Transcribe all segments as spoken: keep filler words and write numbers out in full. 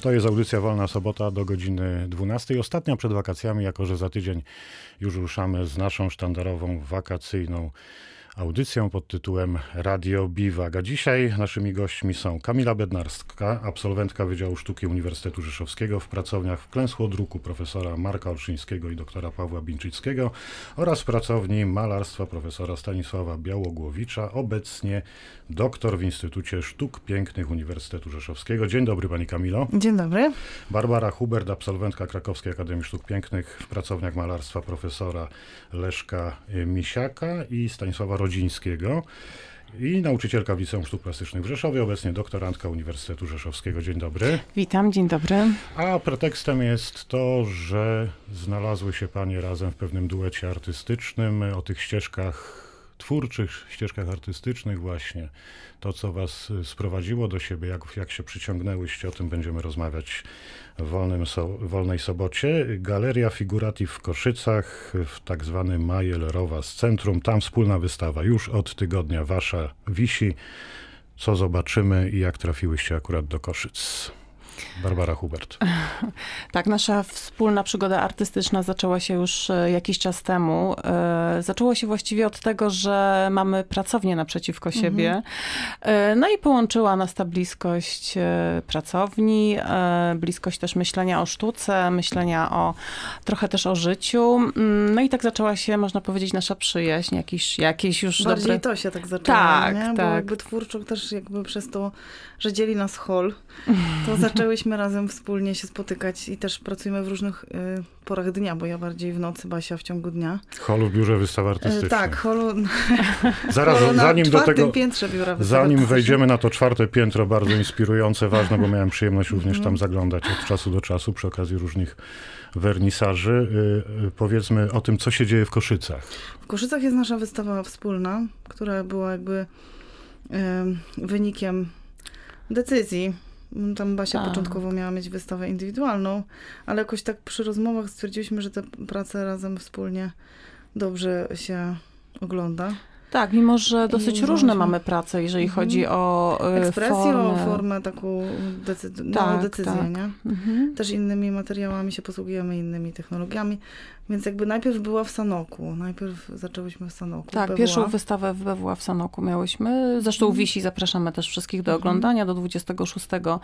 To jest audycja Wolna Sobota do godziny dwunastej. Ostatnia przed wakacjami, jako że za tydzień już ruszamy z naszą sztandarową wakacyjną audycją pod tytułem Radio Biwak. A dzisiaj naszymi gośćmi są Kamila Bednarska, absolwentka Wydziału Sztuki Uniwersytetu Rzeszowskiego w pracowniach wklęsłodruku profesora Marka Olszyńskiego i doktora Pawła Bińczyckiego oraz w pracowni malarstwa profesora Stanisława Białogłowicza, obecnie doktor w Instytucie Sztuk Pięknych Uniwersytetu Rzeszowskiego. Dzień dobry pani Kamilo. Dzień dobry. Barbara Hubert, absolwentka Krakowskiej Akademii Sztuk Pięknych w pracowniach malarstwa profesora Leszka Misiaka i Stanisława Rodzińskiego i nauczycielka w Liceum Sztuk Plastycznych w Rzeszowie, obecnie doktorantka Uniwersytetu Rzeszowskiego. Dzień dobry. Witam, dzień dobry. A pretekstem jest to, że znalazły się panie razem w pewnym duecie artystycznym, o tych ścieżkach twórczych, ścieżkach artystycznych właśnie. To, co was sprowadziło do siebie, jak, jak się przyciągnęłyście, o tym będziemy rozmawiać w wolnym so, wolnej sobocie. Galeria Figurativ w Koszycach, w tak zwanym Majel Rowas Centrum. Tam wspólna wystawa już od tygodnia wasza wisi. Co zobaczymy i jak trafiłyście akurat do Koszyc? Barbara Hubert. Tak, nasza wspólna przygoda artystyczna zaczęła się już jakiś czas temu. Zaczęło się właściwie od tego, że mamy pracownię naprzeciwko siebie. Mhm. No i połączyła nas ta bliskość pracowni, bliskość też myślenia o sztuce, myślenia o trochę też o życiu. No i tak zaczęła się, można powiedzieć, nasza przyjaźń, jakiś, jakieś już Bardziej dobre... to się tak zaczęło, tak, nie? Bo tak. jakby twórczo też jakby przez to, że dzieli nas hol, to zaczęłyśmy razem wspólnie się spotykać i też pracujemy w różnych y, porach dnia, bo ja bardziej w nocy, Basia w ciągu dnia. Holu w biurze wystaw artystycznych. Y, tak, holu, Zaraz, holu na zanim do tego, piętrze biura wystaw zanim artystycznych. wejdziemy na to czwarte piętro, bardzo inspirujące, ważne, bo miałem przyjemność również tam zaglądać od czasu do czasu przy okazji różnych wernisaży. Y, y, powiedzmy o tym, co się dzieje w Koszycach. W Koszycach jest nasza wystawa wspólna, która była jakby y, wynikiem decyzji. Tam Basia tak. początkowo miała mieć wystawę indywidualną, ale jakoś tak przy rozmowach stwierdziliśmy, że te prace razem wspólnie dobrze się ogląda. Tak, mimo że dosyć I różne uważam, mamy prace, jeżeli mhm. chodzi o y, ekspresję, formę. o formę taką decy- Tak, no, decyzję, tak. nie? Mhm. Też innymi materiałami się posługujemy, innymi technologiami. Więc jakby najpierw była w Sanoku. Najpierw zaczęłyśmy w Sanoku. Tak, B W A. pierwszą wystawę w B W A w Sanoku miałyśmy. Zresztą Mhm. wisi, zapraszamy też wszystkich do Mhm. oglądania. Do dwudziestego szóstego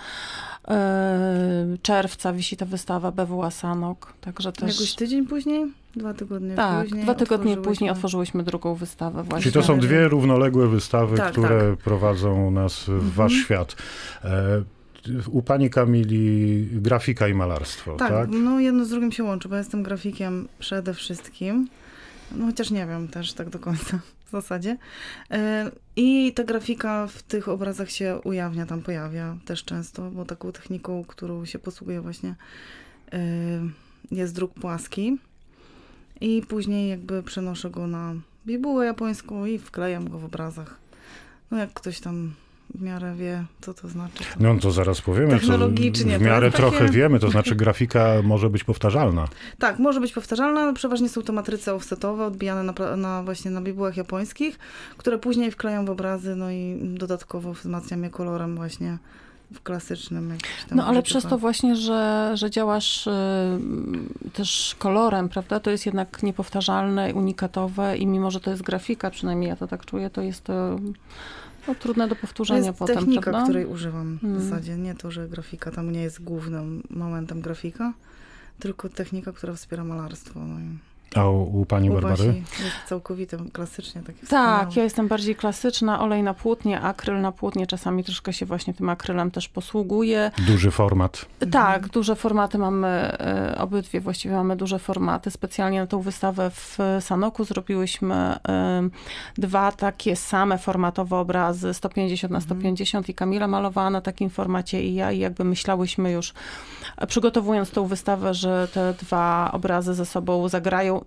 czerwca wisi ta wystawa B W A Sanok. Także też... Jakoś tydzień później? Dwa tygodnie tak, później? dwa tygodnie otworzyłyśmy- później otworzyłyśmy drugą wystawę właśnie. Czyli to są dwie równoległe wystawy, Tak, które tak. prowadzą nas w wasz Mhm. świat. E, u pani Kamili grafika i malarstwo, tak? Tak, no jedno z drugim się łączy, bo ja jestem grafikiem przede wszystkim. No chociaż nie wiem też tak do końca w zasadzie. E, I ta grafika w tych obrazach się ujawnia, tam pojawia też często, bo taką techniką, którą się posługuje właśnie e, jest druk płaski. I później jakby przenoszę go na bibułę japońską i wklejam go w obrazach. No jak ktoś tam w miarę wie, co to znaczy. To... No to zaraz powiemy, co Technologicznie w to miarę jest trochę takie- wiemy, to znaczy grafika może być powtarzalna. Tak, może być powtarzalna, ale przeważnie są to matryce offsetowe, odbijane na, pra- na właśnie na bibułach japońskich, które później wklejam w obrazy, no i dodatkowo wzmacniam je kolorem właśnie w klasycznym jakimś tam No ale użyciu przez to farb. właśnie, że, że działasz y, też kolorem, prawda? To jest jednak niepowtarzalne, unikatowe i mimo, że to jest grafika, przynajmniej ja to tak czuję, to jest to no, trudne do To powtórzenia jest potem, technika, prawda? której używam Hmm. w zasadzie. Nie to, że grafika tam nie jest głównym momentem grafika, tylko technika, która wspiera malarstwo. No i A u, u pani u Barbary? Basi jest całkowite, klasycznie takie Tak, wspaniałe. ja jestem bardziej klasyczna, olej na płótnie, akryl na płótnie, czasami troszkę się właśnie tym akrylem też posługuję. Duży format. Tak, duże formaty mamy, e, obydwie właściwie mamy duże formaty. Specjalnie na tą wystawę w Sanoku zrobiłyśmy e, dwa takie same formatowe obrazy, sto pięćdziesiąt na sto pięćdziesiąt i Kamila malowała na takim formacie i ja i jakby myślałyśmy już, e, przygotowując tą wystawę, że te dwa obrazy ze sobą zagrają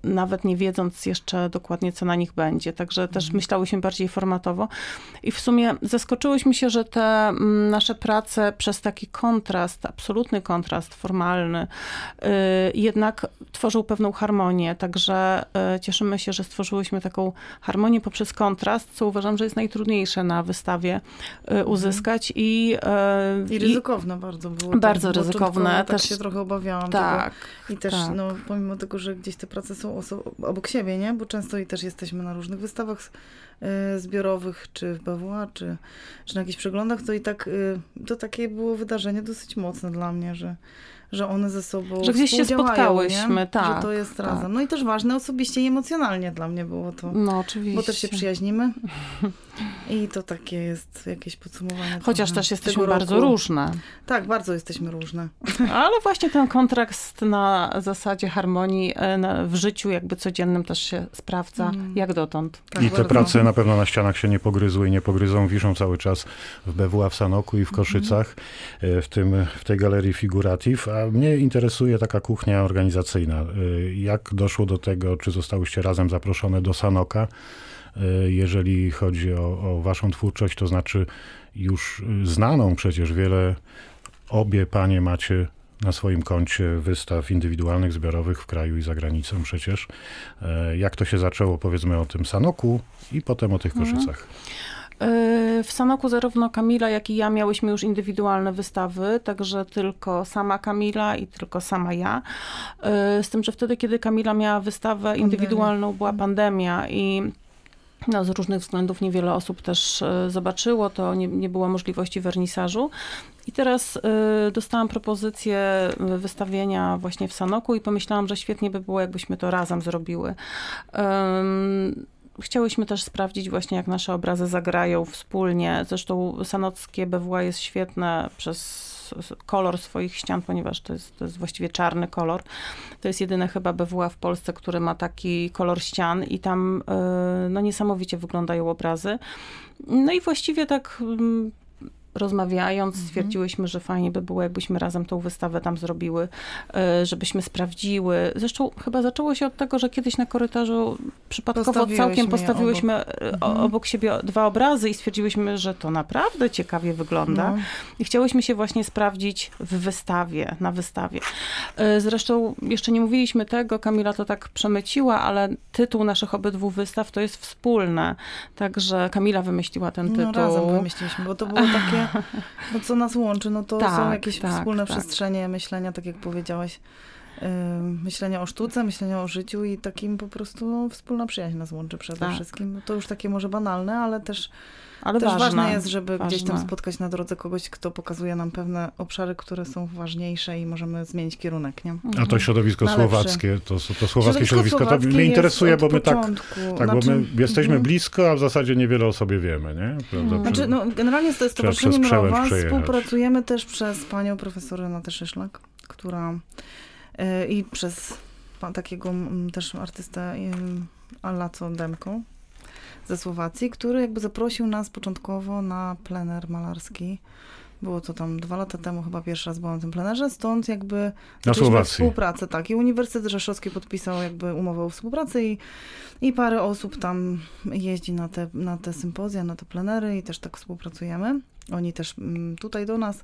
nawet nie wiedząc jeszcze dokładnie, co na nich będzie. Także też Mhm. myślałyśmy bardziej formatowo. I w sumie zaskoczyłyśmy się, że te mm, nasze prace przez taki kontrast, absolutny kontrast formalny, y, jednak tworzył pewną harmonię. Także y, cieszymy się, że stworzyłyśmy taką harmonię poprzez kontrast, co uważam, że jest najtrudniejsze na wystawie y, uzyskać. I, y, I ryzykowne bardzo było. Bardzo tak, ryzykowne. początkowo Tak Też- się trochę obawiałam tak, tego. I też, tak. no, pomimo tego, że gdzieś te prace są oso- obok siebie, nie? Bo często i też jesteśmy na różnych wystawach y, zbiorowych, czy w B W A, czy, czy na jakichś przeglądach, to i tak y, to takie było wydarzenie dosyć mocne dla mnie, że, że one ze sobą Że gdzieś się współdziałają, spotkałyśmy, nie? tak, Że to jest tak. razem. No i też ważne osobiście i emocjonalnie dla mnie było to. No oczywiście. Bo też się przyjaźnimy. I to takie jest jakieś podsumowanie. Chociaż trochę też jesteśmy tego bardzo roku. różne. Tak, bardzo jesteśmy różne. Ale właśnie ten kontrakt na zasadzie harmonii e, na, w życiu jakby codziennym też się sprawdza Mm. jak dotąd. Tak, I te bardzo. prace na pewno na ścianach się nie pogryzły i nie pogryzą, wiszą cały czas w B W A w Sanoku i w Koszycach, e, w, tym, w tej galerii Figurativ. A mnie interesuje taka kuchnia organizacyjna. E, Jak doszło do tego, czy zostałyście razem zaproszone do Sanoka? E, Jeżeli chodzi o, o waszą twórczość, to znaczy już e, znaną przecież wiele, obie panie macie na swoim koncie wystaw indywidualnych, zbiorowych w kraju i za granicą przecież. E, Jak to się zaczęło? Powiedzmy o tym Sanoku i potem o tych Koszycach. E, W Sanoku zarówno Kamila, jak i ja miałyśmy już indywidualne wystawy, także tylko sama Kamila i tylko sama ja. E, Z tym, że wtedy, kiedy Kamila miała wystawę indywidualną, była pandemia i no, z różnych względów niewiele osób też e, zobaczyło, to nie, nie było możliwości wernisażu. I teraz e, dostałam propozycję e, wystawienia właśnie w Sanoku i pomyślałam, że świetnie by było, jakbyśmy to razem zrobiły. Em, Chciałyśmy też sprawdzić właśnie, jak nasze obrazy zagrają wspólnie. Zresztą sanockie B W A jest świetne przez kolor swoich ścian, ponieważ to jest, to jest właściwie czarny kolor. To jest jedyne chyba B W A w Polsce, który ma taki kolor ścian i tam y, no, niesamowicie wyglądają obrazy. No i właściwie tak mm, rozmawiając, stwierdziłyśmy, że fajnie by było, jakbyśmy razem tą wystawę tam zrobiły, y, żebyśmy sprawdziły. Zresztą chyba zaczęło się od tego, że kiedyś na korytarzu przypadkowo Postawiłyśmy całkiem je postawiłyśmy obok. Mhm. obok siebie dwa obrazy i stwierdziłyśmy, że to naprawdę ciekawie wygląda. No. I chciałyśmy się właśnie sprawdzić w wystawie, na wystawie. Y, Zresztą jeszcze nie mówiliśmy tego, Kamila to tak przemyciła, ale tytuł naszych obydwu wystaw to jest wspólne. Także Kamila wymyśliła ten tytuł. No razem wymyśliliśmy, bo to było takie, no co nas łączy, no to Tak, są jakieś tak, wspólne tak. przestrzenie myślenia, tak jak powiedziałaś, yy, myślenia o sztuce, myślenia o życiu i takim po prostu no, wspólna przyjaźń nas łączy przede Tak. wszystkim. No to już takie może banalne, ale też, Ale też ważne. ważne jest, żeby gdzieś tam ważne. spotkać na drodze kogoś, kto pokazuje nam pewne obszary, które są ważniejsze i możemy zmienić kierunek, nie? A to środowisko Na lepsze. słowackie, to, to słowackie środowisko, to słowackie mnie jest interesuje, od bo my tak, początku. tak bo Znaczy- my jesteśmy Mhm. blisko, a w zasadzie niewiele o sobie wiemy, nie? Prawda? Mhm. Znaczy, no, generalnie to jest Trzeba Stowarzyszenie przez przełęcz Mrowa. przejechać. Współpracujemy też przez panią profesor Renatę Szyszlak, która yy, i przez pa, takiego mm, też artystę yy, Allaco Demko ze Słowacji, który jakby zaprosił nas początkowo na plener malarski. Było to tam dwa lata temu, chyba pierwszy raz byłam na tym plenerze, stąd jakby zaczęliśmy Słowacji. współpracę, tak. I Uniwersytet Rzeszowski podpisał jakby umowę o współpracy i, i parę osób tam jeździ na te, na te sympozja, na te plenery i też tak współpracujemy. Oni też mm, tutaj do nas.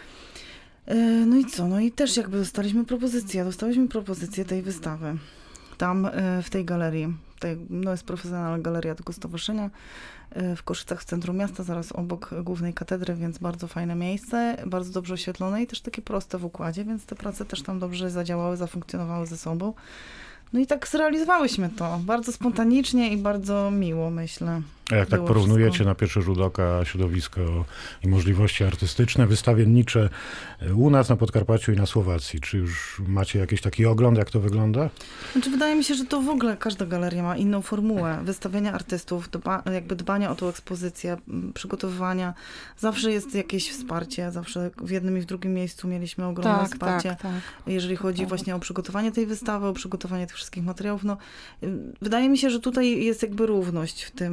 Yy, No i co? No i też jakby dostaliśmy propozycję, dostałyśmy propozycję tej wystawy. Tam yy, w tej galerii, tej, no jest profesjonalna galeria tego stowarzyszenia, yy, w Koszycach w centrum miasta, zaraz obok głównej katedry, więc bardzo fajne miejsce, bardzo dobrze oświetlone i też takie proste w układzie, więc te prace też tam dobrze zadziałały, zafunkcjonowały ze sobą. No i tak zrealizowałyśmy to, bardzo spontanicznie i bardzo miło, myślę. A jak tak Było porównujecie wszystko. na pierwszy rzut oka środowisko i możliwości artystyczne, wystawiennicze u nas na Podkarpaciu i na Słowacji, czy już macie jakiś taki ogląd, jak to wygląda? Znaczy, wydaje mi się, że to w ogóle każda galeria ma inną formułę wystawiania artystów, dba, jakby dbania o tą ekspozycję, m, przygotowywania. Zawsze jest jakieś wsparcie, zawsze w jednym i w drugim miejscu mieliśmy ogromne Tak, wsparcie. tak, tak. Jeżeli chodzi Tak. właśnie o przygotowanie tej wystawy, o przygotowanie tych wszystkich materiałów, no y, wydaje mi się, że tutaj jest jakby równość w tym,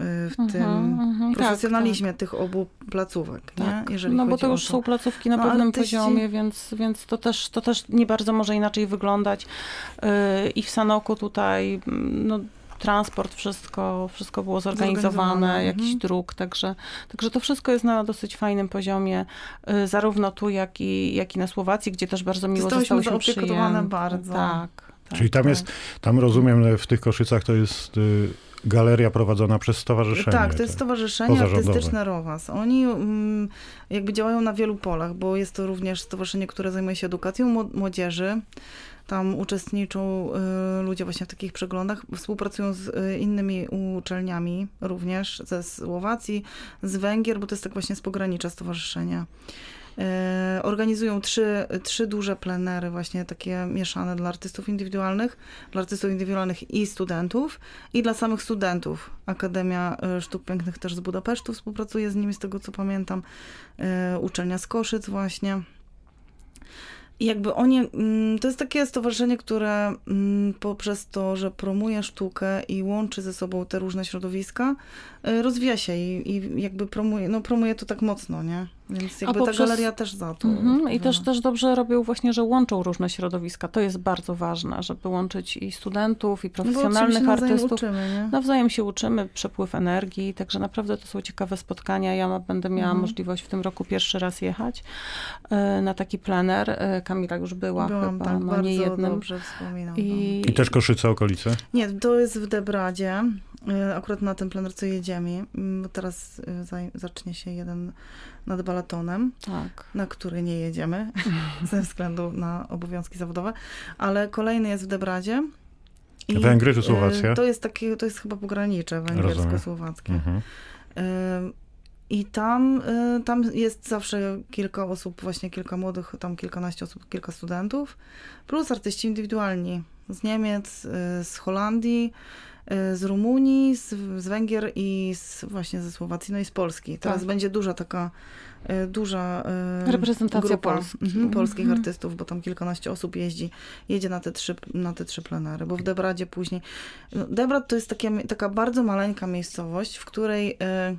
w Mhm, tym mhm, tak, profesjonalizmie tych obu placówek, nie? Tak, Jeżeli no bo chodzi to o już są placówki na No, pewnym artyści- poziomie, więc, więc to, też, to też nie bardzo może inaczej wyglądać. Yy, I w Sanoku tutaj mm, no, transport, wszystko, wszystko było zorganizowane, Zorganizowane, jakiś mhm. dróg, także, także to wszystko jest na dosyć fajnym poziomie, yy, zarówno tu, jak i, jak i na Słowacji, gdzie też bardzo miło Zostałyśmy zostałyśmy zaopiekowane przyjęte. bardzo. Tak, tak. Czyli tam tak. jest, tam rozumiem, w tych Koszycach to jest y, galeria prowadzona przez stowarzyszenie. Tak, to jest Stowarzyszenie Pozarządowe. Artystyczne Rowas. Oni mm, jakby działają na wielu polach, bo jest to również stowarzyszenie, które zajmuje się edukacją mło- młodzieży. Tam uczestniczą y, ludzie właśnie w takich przeglądach, współpracują z y, innymi uczelniami również, ze Słowacji, z Węgier, bo to jest tak właśnie z pogranicza stowarzyszenia. Y, organizują trzy, trzy duże plenery właśnie takie mieszane dla artystów indywidualnych, dla artystów indywidualnych i studentów i dla samych studentów. Akademia y, Sztuk Pięknych też z Budapesztu współpracuje z nimi, z tego co pamiętam. Y, uczelnia z Koszyc właśnie. I jakby oni, mm, to jest takie stowarzyszenie, które mm, poprzez to, że promuje sztukę i łączy ze sobą te różne środowiska, y, rozwija się i, i jakby promuje, no promuje to tak mocno, nie? Więc jakby poprzez- ta galeria też za to. Mhm. I odpowiada. też, też dobrze robią właśnie, że łączą różne środowiska. To jest bardzo ważne, żeby łączyć i studentów, i No bo czym profesjonalnych się nawzajem artystów. uczymy, nie? Nawzajem się uczymy, przepływ energii, także naprawdę to są ciekawe spotkania. Ja ma- będę miała Mhm. możliwość w tym roku pierwszy raz jechać e, na taki plener. E, Kamila już była Byłam chyba, tak no bardzo nie jednym. dobrze wspominam. I, I też Koszyce, okolice? Nie, to jest w Debradzie. Y, Akurat na ten plener, co jedziemy. Mm, bo Teraz y, zaj- zacznie się jeden nad Balatonem, tak. na który nie jedziemy ze względu na obowiązki zawodowe, ale kolejny jest w Debradzie. I, Węgry czy y, Słowacja? To jest takie, to jest chyba pogranicze węgiersko-słowackie. Mhm. Y, I tam, y, tam jest zawsze kilka osób, właśnie kilka młodych, tam kilkanaście osób, kilka studentów, plus artyści indywidualni z Niemiec, y, z Holandii, y, z Rumunii, z, z Węgier i z, właśnie ze Słowacji, no i z Polski. Teraz Tak. będzie duża taka, y, duża y, Reprezentacja grupa Polski. mhm, polskich Mhm. artystów, bo tam kilkanaście osób jeździ, jedzie na te trzy, na te trzy plenery, bo w Debradzie później... No, Debrad to jest takie, taka bardzo maleńka miejscowość, w której... Y,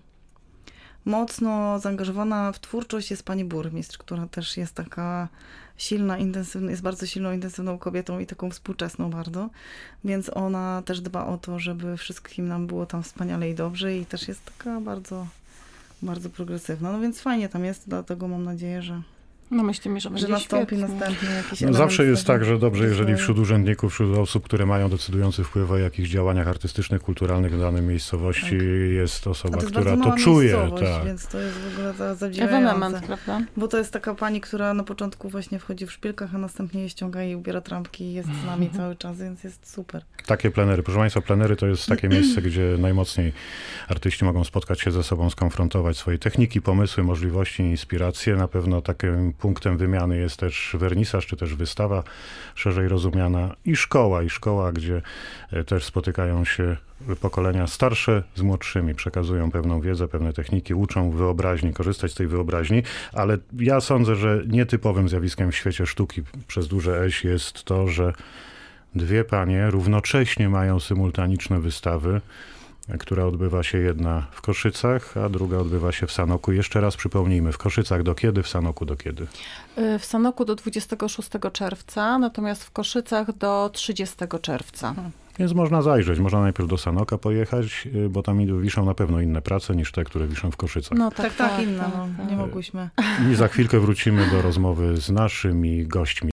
mocno zaangażowana w twórczość jest pani burmistrz, która też jest taka silna, intensywna, jest bardzo silną, intensywną kobietą i taką współczesną bardzo, więc ona też dba o to, żeby wszystkim nam było tam wspaniale i dobrze i też jest taka bardzo, bardzo progresywna. No więc fajnie tam jest, dlatego mam nadzieję, że, No myślimy, że będzie że nastąpi świetnie. następny jakiś No element zawsze jest tego tak, że dobrze, jeżeli rozwoju. wśród urzędników, wśród osób, które mają decydujący wpływ o jakichś działaniach artystycznych, kulturalnych w danej miejscowości, Tak. jest A osoba, to jest która bardzo to mała czuje. miejscowość, Tak. więc to jest w ogóle za- zadziwiające. Ewenement, prawda? Bo to jest taka pani, która na początku właśnie wchodzi w szpilkach, a następnie je ściąga i ubiera trampki i jest z nami cały czas, więc jest super. Takie plenery. Proszę Państwa, plenery to jest takie miejsce, gdzie najmocniej artyści mogą spotkać się ze sobą, skonfrontować swoje techniki, pomysły, możliwości, inspiracje. Na pewno takim punktem wymiany jest też wernisaż, czy też wystawa szerzej rozumiana i szkoła, i szkoła, gdzie e, też spotykają się pokolenia starsze z młodszymi, przekazują pewną wiedzę, pewne techniki, uczą wyobraźni, korzystać z tej wyobraźni, ale ja sądzę, że nietypowym zjawiskiem w świecie sztuki przez duże eś jest to, że dwie panie równocześnie mają symultaniczne wystawy, która odbywa się jedna w Koszycach, a druga odbywa się w Sanoku. Jeszcze raz przypomnijmy, w Koszycach do kiedy, w Sanoku do kiedy? Y, W Sanoku do dwudziestego szóstego czerwca, natomiast w Koszycach do trzydziestego czerwca. Więc można zajrzeć, można najpierw do Sanoka pojechać, y, bo tam wiszą na pewno inne prace niż te, które wiszą w Koszycach. No Tak, tak, inna, no, nie mogłyśmy. I za chwilkę wrócimy do rozmowy z naszymi gośćmi.